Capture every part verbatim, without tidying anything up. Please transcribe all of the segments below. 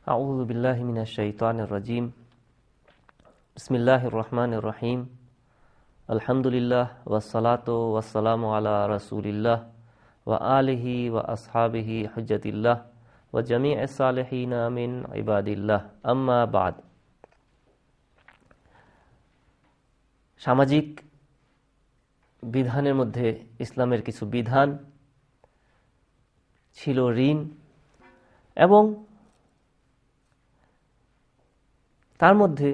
আউযু বিল্লাহি মিনাশ শাইতানির রাজিম। বিসমিল্লাহির রহমানির রহিম। আলহামদুলিল্লাহ ওয়াসসালাতু ওয়াসসালামু আলা রাসূলিল্লাহ ওয়া আলিহি ওয়া আসহাবিহি হুজ্জাতিল্লাহ ওয়া জামিইস সালিহিনা মিন ইবাদিল্লাহ, আম্মা বাদ। সামাজিক বিধানের মধ্যে ইসলামের কিছু বিধান ছিল ঋণ, এবং তার মধ্যে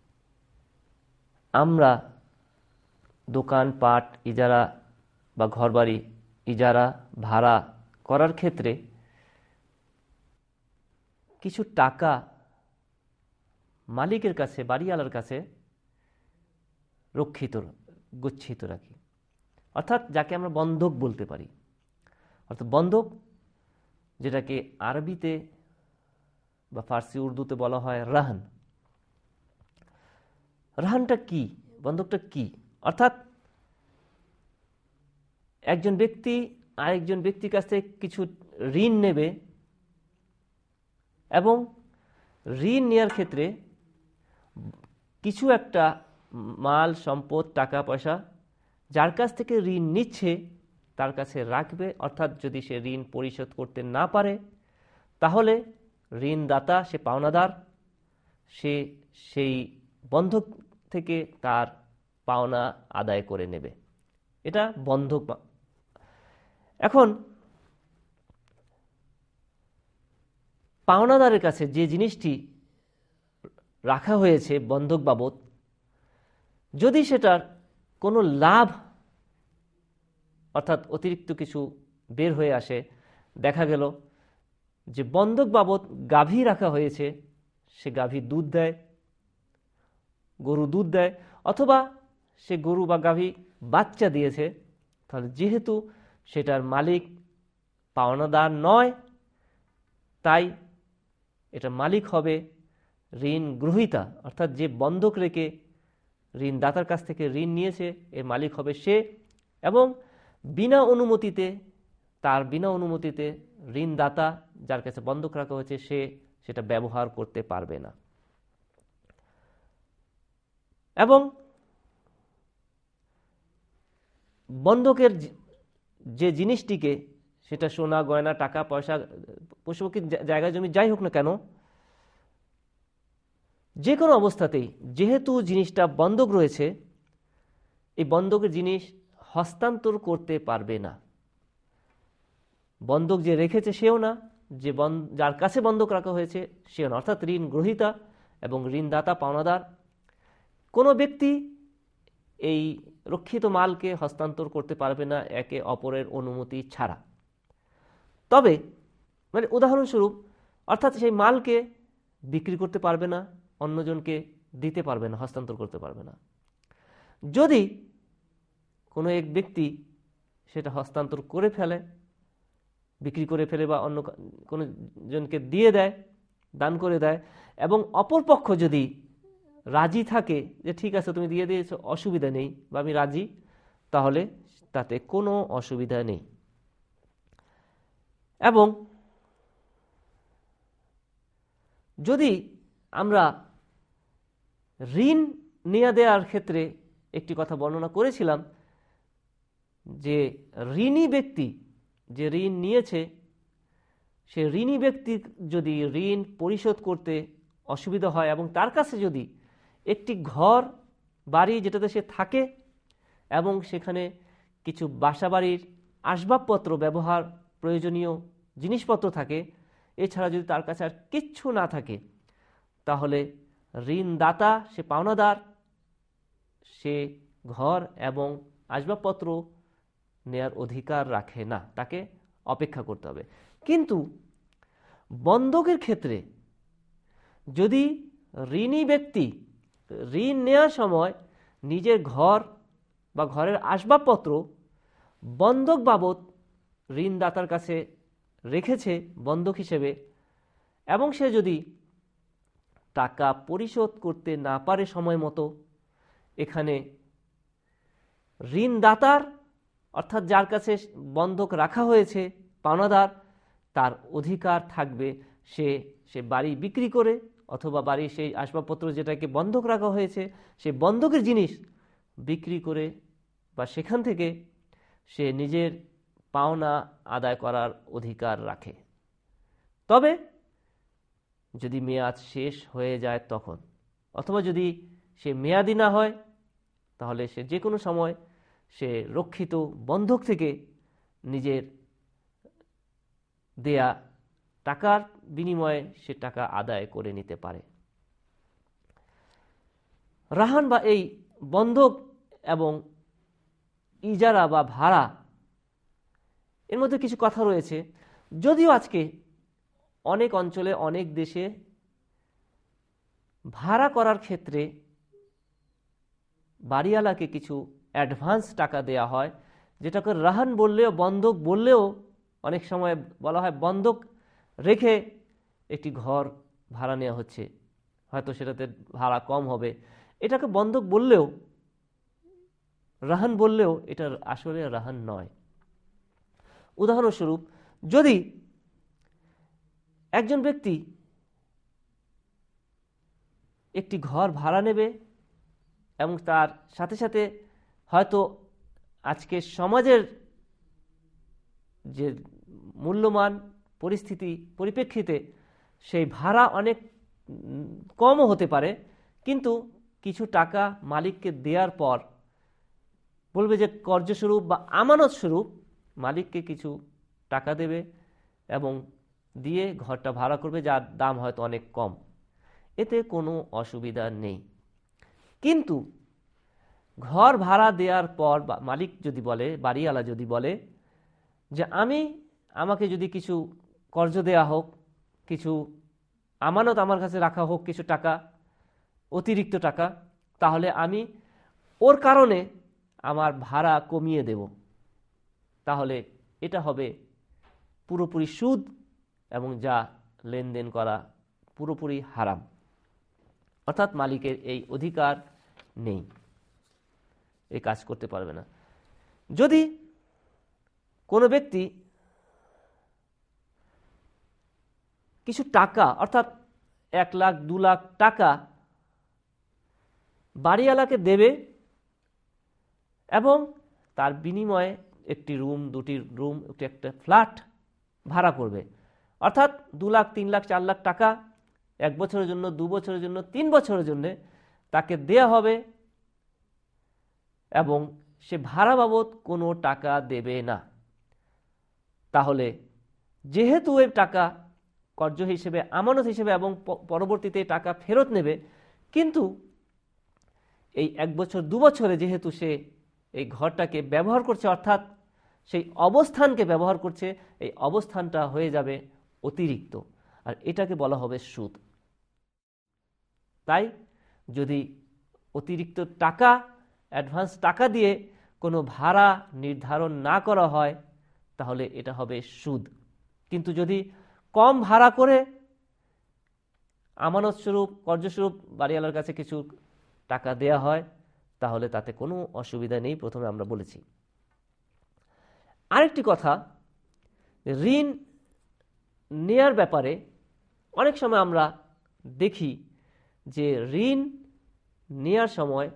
আমরা দোকানপাট ইজারা বা ঘরবাড়ি ইজারা ভাড়া করার ক্ষেত্রে কিছু টাকা মালিকের কাছে, বাড়িওয়ালার কাছে রক্ষিত গচ্ছিত রাখি, অর্থাৎ যাকে আমরা বন্ধক বলতে পারি। অর্থাৎ বন্ধক, যেটাকে আরবিতে বা ফার্সি উর্দুতে বলা হয় রাহান। রাহানটা কি, বন্ধকটা কি? অর্থাৎ একজন ব্যক্তি আরেকজন ব্যক্তির কাছ থেকে কিছু ঋণ নেবে, এবং ঋণ নেওয়ার ক্ষেত্রে কিছু একটা মাল সম্পদ, টাকা পয়সা যার কাছ থেকে ঋণ নিচ্ছে তার কাছে রাখবে। অর্থাৎ যদি সে ঋণ পরিশোধ করতে না পারে, তাহলে ঋণদাতা, সে পাওনাদার, সে সেই বন্ধক থেকে তার পাওনা আদায় করে নেবে। এটা বন্ধক। এখন পাওনাদারের কাছে যে জিনিসটি রাখা হয়েছে বন্ধক বাবদ, যদি সেটার কোনো লাভ অর্থাৎ অতিরিক্ত কিছু বের হয়ে আসে, দেখা গেল যে বন্ধক বাবদ গাভী রাখা হয়েছে, সে গাভী দুধ দেয়, গরু দুধ দেয়, অথবা সে গরু বা গাভী বাচ্চা দিয়েছে, তাহলে যেহেতু সেটার মালিক পাওনাদার নয়, তাই এটা মালিক হবে ঋণ গ্রহীতা। অর্থাৎ যে বন্ধক রেখে ঋণদাতার কাছ থেকে ঋণ নিয়েছে, এর মালিক হবে সে, এবং বিনা অনুমতিতে, তার বিনা অনুমতিতে ঋণদাতা যার কাছে বন্ধক রাখা হয়েছে সে সেটা ব্যবহার করতে পারবে না। এবং বন্ধকের যে জিনিসটিকে, সেটা সোনা গয়না, টাকা পয়সা, পশুপক্ষী, জায়গা জমি, যাই হোক না কেন, যে কোনো অবস্থাতেই যেহেতু জিনিসটা বন্ধক রয়েছে, এই বন্ধকের জিনিস হস্তান্তর করতে পারবে না। বন্ধক যে রেখেছে সেও না, যে যার কাছে বন্ধক রাখা হয়েছে সেও না। অর্থাৎ ঋণ গ্রহীতা এবং ঋণদাতা, পাওনাদার, কোনো ব্যক্তি এই রক্ষিত মালকে হস্তান্তর করতে পারবে না একে অপরের অনুমতি ছাড়া। তবে মানে উদাহরণস্বরূপ, অর্থাৎ সেই মালকে বিক্রি করতে পারবে না, অন্যজনকে দিতে পারবে না, হস্তান্তর করতে পারবে না। যদি কোনো এক ব্যক্তি সেটা হস্তান্তর করে ফেলে, বিক্রি করে ফেলে, বা অন্য কোনো জনকে দিয়ে দেয়, দান করে দেয়, এবং অপর পক্ষ যদি রাজি থাকে যে ঠিক আছে তুমি দিয়ে দিয়েছো, অসুবিধা নেই, বা আমি রাজি, তাহলে তাতে কোনো অসুবিধা নেই। এবং যদি আমরা ঋণ নেওয়া দেওয়ার ক্ষেত্রে একটি কথা বর্ণনা করেছিলাম, যে ঋণী ব্যক্তি যে ঋণ নিয়েছে, সে ঋণী ব্যক্তি যদি ঋণ পরিশোধ করতে অসুবিধা হয়, এবং তার কাছে যদি একটি ঘর বাড়ি যেটাতে সে থাকে, এবং সেখানে কিছু বাসা বাড়ির আসবাবপত্র, ব্যবহার প্রয়োজনীয় জিনিসপত্র থাকে, এছাড়া যদি তার কাছে আর কিচ্ছু না থাকে, তাহলে ঋণদাতা, সে পাওনাদার, সে ঘর এবং আসবাবপত্র নেয়ার অধিকার রাখে না, তাকে অপেক্ষা করতে হবে। কিন্তু বন্ধকের ক্ষেত্রে যদি ঋণী ব্যক্তি ঋণ নেওয়ার সময় নিজের ঘর বা ঘরের আসবাবপত্র বন্ধক বাবদ ঋণদাতার কাছে রেখেছে বন্ধক হিসেবে, এবং সে যদি টাকা পরিশোধ করতে না পারে সময় মতো, এখানে ঋণদাতার অর্থাৎ যার কাছে বন্ধক রাখা হয়েছে পাওনাদার, তার অধিকার থাকবে সে সে বাড়ি বিক্রি করে অথবা বাড়ির সেই আসবাবপত্র যেটাকে বন্ধক রাখা হয়েছে সে বন্ধকের জিনিস বিক্রি করে বা সেখান থেকে সে নিজের পাওনা আদায় করার অধিকার রাখে। তবে যদি মেয়াদ শেষ হয়ে যায় তখন, অথবা যদি সে মেয়াদি না হয়, তাহলে সে যে কোনো সময় সে রক্ষিত বন্ধক থেকে নিজের দেয়া টাকার বিনিময়ে সে টাকা আদায় করে নিতে পারে। রাহান বা এই বন্ধক এবং ইজারা বা ভাড়া, এর মধ্যে কিছু কথা রয়েছে। যদিও আজকে অনেক অঞ্চলে অনেক দেশে ভাড়া করার ক্ষেত্রে বাড়িওয়ালাকে কিছু অ্যাডভান্স টাকা দেয়া হয়, যেটাকে রাহান বললেও বন্ধক বললেও অনেক সময় বলা হয় বন্ধক রেখে একটি ঘর ভাড়া নেওয়া হচ্ছে, হয়তো সেটাতে ভাড়া কম হবে। এটাকে বন্ধক বললেও রাহান বললেও এটা আসলে রাহান নয়। উদাহরণস্বরূপ, যদি একজন ব্যক্তি একটি ঘর ভাড়া নেবে এবং তার সাথে সাথে হয়তো আজকে সমাজের যে মূল্যমান পরিস্থিতি পরিপ্রেক্ষিতে সেই ভাড়া অনেক কমও হতে পারে, কিন্তু কিছু টাকা মালিককে দেওয়ার পর বলবে যে কর্যস্বরূপ বা আমানত স্বরূপ মালিককে কিছু টাকা দেবে এবং দিয়ে ঘরটা ভাড়া করবে, যার দাম হয়তো অনেক কম। এতে কোনো অসুবিধা নেই। কিন্তু ঘর ভাড়া দেওয়ার পর বা মালিক যদি বলে, বাড়িওয়ালা যদি বলে যে আমি আমাকে যদি কিছু কর্জ দেয়া হোক, কিছু আমানত আমার কাছে রাখা হোক, কিছু টাকা অতিরিক্ত টাকা, তাহলে আমি ওর কারণে আমার ভাড়া কমিয়ে দেব, তাহলে এটা হবে পুরোপুরি সুদ এবং যা লেনদেন করা পুরোপুরি হারাম। অর্থাৎ মালিকের এই অধিকার নেই, এই কাজ করতে পারবে না। যদি কোনো ব্যক্তি কিছু টাকা অর্থাৎ এক লাখ দু লাখ টাকা বাড়িওয়ালাকে দেবে এবং তার বিনিময়ে একটি রুম, দুটি রুম, একটি একটা ফ্ল্যাট ভাড়া করবে, অর্থাৎ দু লাখ তিন লাখ চার লাখ টাকা এক বছরের জন্য, দু বছরের জন্য, তিন বছরের জন্য তাকে দেয়া হবে এবং সে ভাড়া বাবদ কোনো টাকা দেবে না। তাহলে যেহেতু এই টাকা কর্য হিসেবে, আমানত হিসেবে এবং পরবর্তীতে টাকা ফেরত নেবে, কিন্তু এই এক বছর দু বছরে যেহেতু সে এই ঘরটাকে ব্যবহার করছে, অর্থাৎ সেই অবস্থানকে ব্যবহার করছে, এই অবস্থানটা হয়ে যাবে অতিরিক্ত, আর এটাকে বলা হবে সুদ। তাই যদি অতিরিক্ত টাকা, অ্যাডভান্স টাকা দিয়ে কোনো ভাড়া নির্ধারণ না করা হয়, তাহলে এটা হবে সুদ। কিন্তু যদি কম ভাড়া করে আমানত স্বরূপ, কর্যস্বরূপ বাড়িওয়ালার কাছে কিছু টাকা দেয়া হয়, তাহলে তাতে কোনো অসুবিধা নেই, প্রথমে আমরা বলেছি। আরেকটি কথা, ঋণ নেয়ার ব্যাপারে অনেক সময় আমরা দেখি যে ঋণ নেয়ার সময়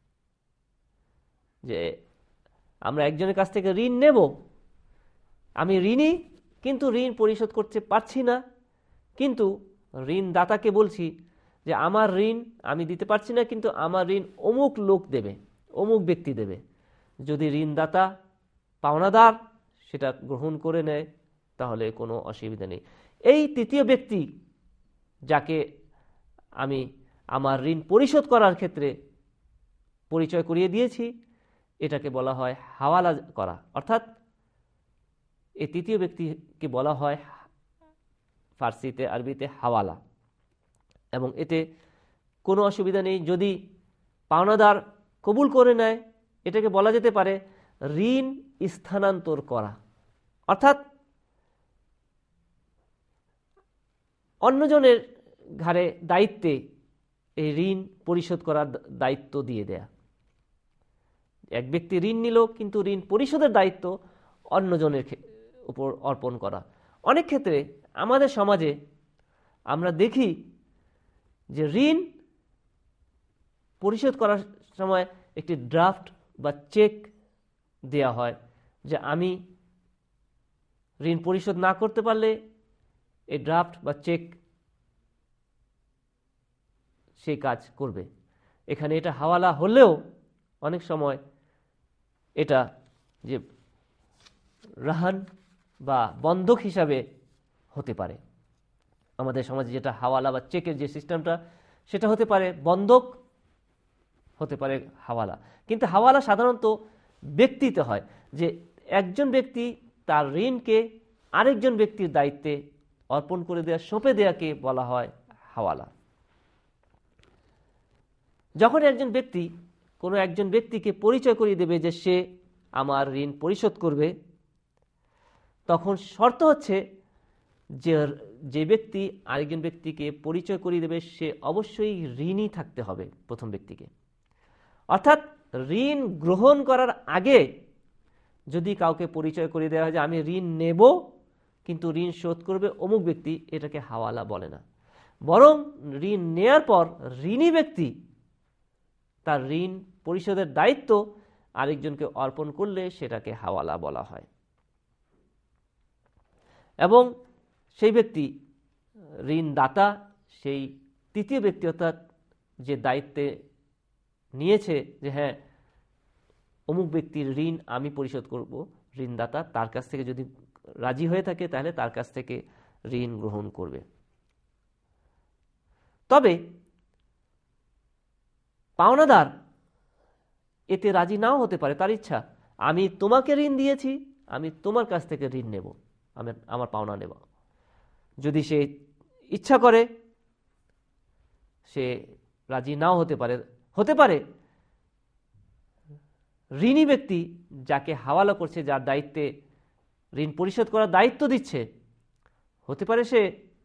যে আমরা একজনের কাছ থেকে ঋণ নেব, আমি ঋণী কিন্তু ঋণ পরিশোধ করতে পারছি না, কিন্তু ঋণদাতাকে বলছি যে আমার ঋণ আমি দিতে পারছি না, কিন্তু আমার ঋণ অমুক লোক দেবে, অমুক ব্যক্তি দেবে। যদি ঋণদাতা পাওনাদার সেটা গ্রহণ করে নেয়, তাহলে কোনো অসুবিধা নেই। এই তৃতীয় ব্যক্তি যাকে আমি আমার ঋণ পরিশোধ করার ক্ষেত্রে পরিচয় করিয়ে দিয়েছি, এটাকে বলা হয় হাওয়ালা করা, অর্থাৎ এই তৃতীয় ব্যক্তিকে বলা হয় ফার্সিতে, আরবিতে হাওয়ালা। এবং এতে কোনো অসুবিধা নেই। যদি পাওনাদার কবুল করে নেয়, এটাকে বলা যেতে পারে ঋণ স্থানান্তর করা, অর্থাৎ অন্যজনের ঘাড়ে দায়িত্বে এই ঋণ পরিশোধ করার দায়িত্ব দিয়ে দেয়া। এক ব্যক্তি ঋণ নিল, কিন্তু ঋণ পরিশোধের দায়িত্ব অন্যজনের উপর অর্পণ করা। অনেক ক্ষেত্রে আমাদের সমাজে আমরা দেখি যে ঋণ পরিশোধ করার সময় একটি ড্রাফট বা চেক দেয়া হয়, যে আমি ঋণ পরিশোধ না করতে পারলে এই ড্রাফট বা চেক সেই কাজ করবে। এখানে এটা হাওয়ালা হলেও অনেক সময় এটা যে রাহান বা বন্ধক হিসাবে হতে পারে। আমাদের সমাজে যেটা হাওয়ালা বা চেকের যে সিস্টেমটা, সেটা হতে পারে বন্ধক, হতে পারে হাওয়ালা। কিন্তু হাওয়ালা সাধারণত ব্যক্তিতে হয়, যে একজন ব্যক্তি তার ঋণকে আরেকজন ব্যক্তির দায়িত্বে অর্পণ করে দেওয়া, সঁপে দেওয়াকে বলা হয় হাওয়ালা। যখন একজন ব্যক্তি কোনো একজন ব্যক্তিকে পরিচয় করিয়ে দেবে যে সে আমার ঋণ পরিশোধ করবে, তখন শর্ত হচ্ছে যে যে ব্যক্তি আরেকজন ব্যক্তিকে পরিচয় করিয়ে দেবে সে অবশ্যই ঋণী থাকতে হবে প্রথম ব্যক্তিকে। অর্থাৎ ঋণ গ্রহণ করার আগে যদি কাউকে পরিচয় করিয়ে দেওয়া হয় যে আমি ঋণ নেব কিন্তু ঋণ শোধ করবে অমুক ব্যক্তি, এটাকে হাওয়ালা বলে না। বরং ঋণ নেয়ার পর ঋণী ব্যক্তি তার ঋণ পরিশোধের দায়িত্ব আরেকজনকে অর্পণ করলে সেটাকে হাওয়ালা বলা হয়। এবং সেই ব্যক্তি ঋণদাতা, সেই তৃতীয় ব্যক্তি অর্থাৎ যে দায়িত্বে নিয়েছে যে হ্যাঁ অমুক ব্যক্তির ঋণ আমি পরিশোধ করব, ঋণদাতা তার কাছ থেকে যদি রাজি হয়ে থাকে তাহলে তার কাছ থেকে ঋণ গ্রহণ করবে। তবে পাওনাদার এতে রাজি নাও হতে পারে, তার ইচ্ছা আমি তোমাকে ঋণ দিয়েছি, আমি তোমার কাছ থেকে ঋণ নেব, আমি আমার পাওনা নেব। যদি সে ইচ্ছা করে সে রাজি নাও হতে পারে। হতে পারে ঋণী ব্যক্তি যাকে হাওয়ালা করছে, যার দায়িত্বে ঋণ পরিশোধ করার দায়িত্ব দিচ্ছে, হতে পারে সে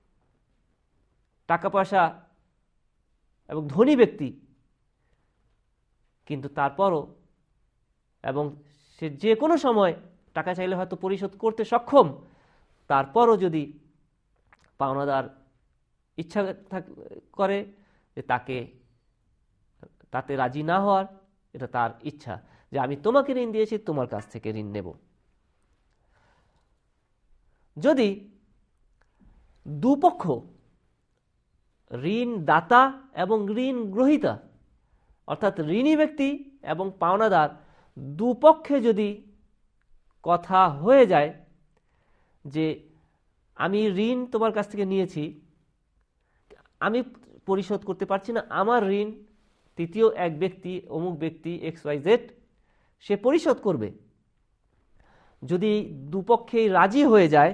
টাকা পয়সা এবং ধনী ব্যক্তি, কিন্তু তারপরও এবং সে যে কোনো সময় টাকা চাইলে হয়তো পরিশোধ করতে সক্ষম, তারপরও যদি পাওনাদার ইচ্ছা করে যে তাকে তাতে রাজি না হওয়ার, এটা তার ইচ্ছা যে আমি তোমাকে ঋণ দিয়েছি, তোমার কাছ থেকে ঋণ নেব। যদি দুপক্ষ ঋণ দাতা এবং ঋণ গ্রহীতা অর্থাৎ ঋণী ব্যক্তি এবং পাওনাদার দুপক্ষে যদি কথা হয়ে যায় যে আমি ঋণ তোমার কাছ থেকে নিয়েছি, আমি পরিশোধ করতে পারছি না, আমার ঋণ তৃতীয় এক ব্যক্তি অমুক ব্যক্তি এক্স ওয়াই জেড সে পরিশোধ করবে। যদি দুপক্ষেই রাজি হয়ে যায়,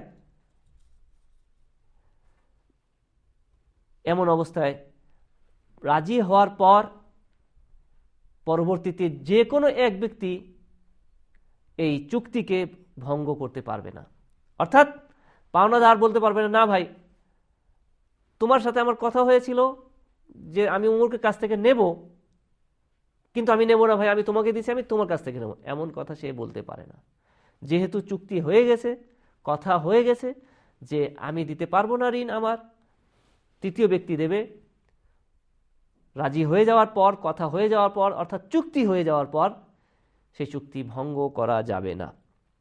এমন অবস্থায় রাজি হওয়ার পর পরবর্তীতে যে কোনো এক ব্যক্তি এই চুক্তিকে ভঙ্গ করতে পারবে না। অর্থাৎ পাওনাদার বলতে পারবে না, না ভাই তোমার সাথে আমার কথা হয়েছিল যে আমি অমুকের কাছ থেকে নেব, কিন্তু আমি নেব না ভাই, আমি তোমাকে দিচ্ছি, আমি তোমার কাছ থেকে নেব, এমন কথা সে বলতে পারে না। যেহেতু চুক্তি হয়ে গেছে, কথা হয়ে গেছে যে আমি দিতে পারবো না ঋণ, আমার তৃতীয় ব্যক্তি দেবে, রাজি হয়ে যাওয়ার পর, কথা হয়ে যাওয়ার পর অর্থাৎ চুক্তি হয়ে যাওয়ার পর সেই চুক্তি ভঙ্গ করা যাবে না।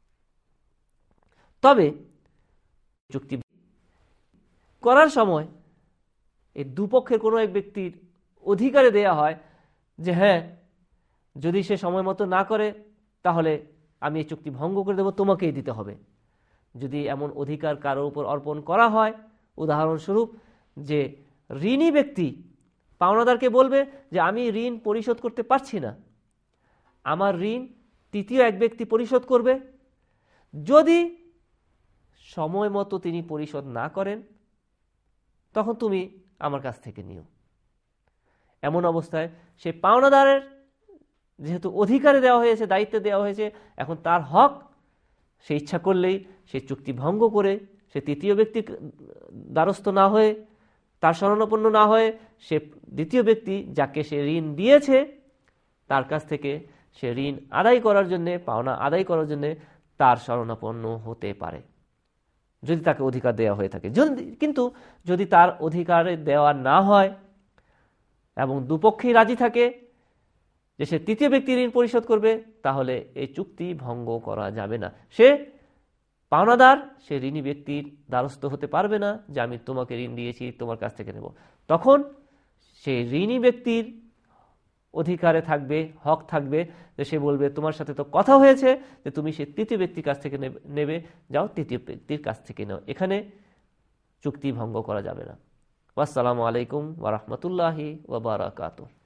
তবে চুক্তি করার সময় এই দুপক্ষের কোনো এক ব্যক্তির অধিকারে দেয়া হয় যে হ্যাঁ যদি সে সময় মতো না করে তাহলে আমি এই চুক্তি ভঙ্গ করে দেব, তোমাকেই দিতে হবে। যদি এমন অধিকার কারোর উপর অর্পণ করা হয়, উদাহরণস্বরূপ যে ঋণী ব্যক্তি পাওনাদারকে বলবে যে আমি ঋণ পরিশোধ করতে পারছি না, আমার ঋণ তৃতীয় এক ব্যক্তি পরিশোধ করবে, যদি সময় মতো তিনি পরিশোধ না করেন তখন তুমি আমার কাছ থেকে নিও। এমন অবস্থায় সে পাওনাদারের যেহেতু অধিকারে দেওয়া হয়েছে, দায়িত্বে দেওয়া হয়েছে, এখন তার হক, সে ইচ্ছা করলেই সে চুক্তি ভঙ্গ করে সে তৃতীয় ব্যক্তির দ্বারস্থ না হয়ে, তার শরণাপন্ন না হয়ে, সে দ্বিতীয় ব্যক্তি যাকে সে ঋণ দিয়েছে তার কাছ থেকে সে ঋণ আদায় করার জন্যে, পাওনা আদায় করার জন্যে তার শরণাপন্ন হতে পারে। যদি তাকে অধিকার দেওয়া হয়ে থাকে। যদি কিন্তু যদি তার অধিকারে দেওয়া না হয় এবং দুপক্ষেই রাজি থাকে যে সে তৃতীয় ব্যক্তি ঋণ পরিশোধ করবে, তাহলে এই চুক্তি ভঙ্গ করা যাবে না। সে পাওনাদার, সে ঋণী ব্যক্তির দ্বারস্থ হতে পারবে না যে আমি তোমাকে ঋণ দিয়েছি, তোমার কাছ থেকে নেব। তখন সে ঋণী ব্যক্তির অধিকারে থাকবে, হক থাকবে, যে সে বলবে তোমার সাথে তো কথা হয়েছে যে তুমি সে তৃতীয় ব্যক্তির কাছ থেকে নেবে, যাও তৃতীয় ব্যক্তির কাছ থেকে নাও। এখানে চুক্তি ভঙ্গ করা যাবে না। আসসালামু আলাইকুম ওয়া রাহমাতুল্লাহি ওয়া বারাকাতুহু।